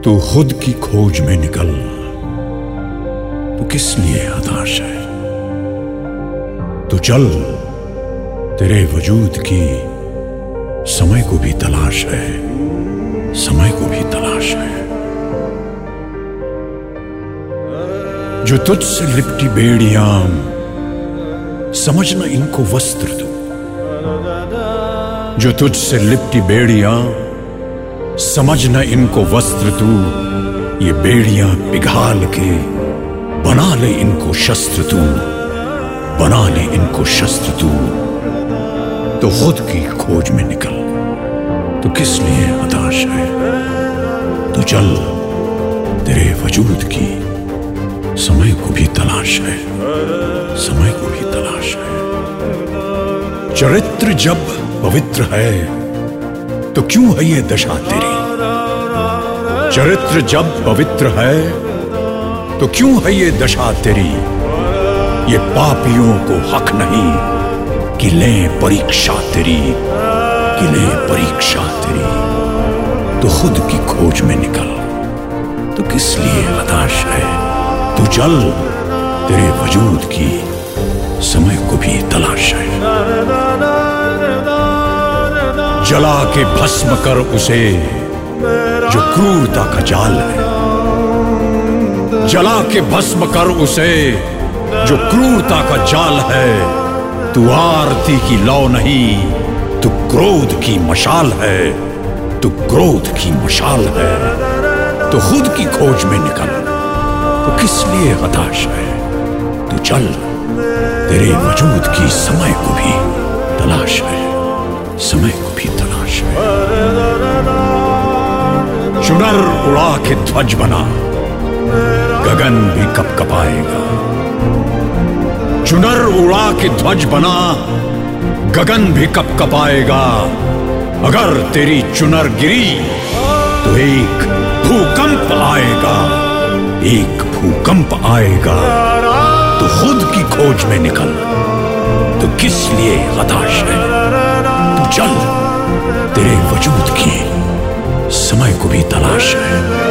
तू खुद की खोज में निकल, तू किस लिए हताश है। तू चल, तेरे वजूद की समय को भी तलाश है, समय को भी तलाश है। जो तुझसे लिपटी बेड़ियां, समझना इनको वस्त्र तू। जो तुझसे लिपटी बेड़ियां, समझना इनको वस्त्र तू। ये बेड़ियां पिघाल के बना ले इनको शस्त्र तू, बना ले इनको शस्त्र तू। तो खुद की खोज में निकल, तो किस लिए हताश है। तो चल, तेरे वजूद की समय को भी तलाश है, समय को भी तलाश है। चरित्र जब पवित्र है तो क्यों है ये दशा तेरी। चरित्र जब पवित्र है तो क्यों है ये दशा तेरी। ये पापियों को हक नहीं कि लें परीक्षा तेरी, कि लें परीक्षा तेरी। तो खुद की खोज में निकल, तो किस लिए हताश है। तू चल, तेरे वजूद की समय को भी तलाश है। जला के भस्म कर उसे जो क्रूरता का जाल है। जला के भस्म कर उसे जो क्रूरता का जाल है। तू आरती की लौ नहीं, तू क्रोध की मशाल है, तू क्रोध की मशाल है। तो खुद की खोज में निकल, तो किस लिए हताश है। तू चल, तेरे वजूद की समय को भी तलाश है, समय को भी तलाश है। चुनर उड़ा के ध्वज बना, गगन भी कपकपाएगा। चुनर उड़ा के ध्वज बना, गगन भी कपकपाएगा। अगर तेरी चुनर गिरी तो एक भूकंप आएगा, एक भूकंप आएगा। तो खुद की खोज में निकल, तो किस लिए हताश है। तू चल, तेरे वजूद की समय को भी तलाश है।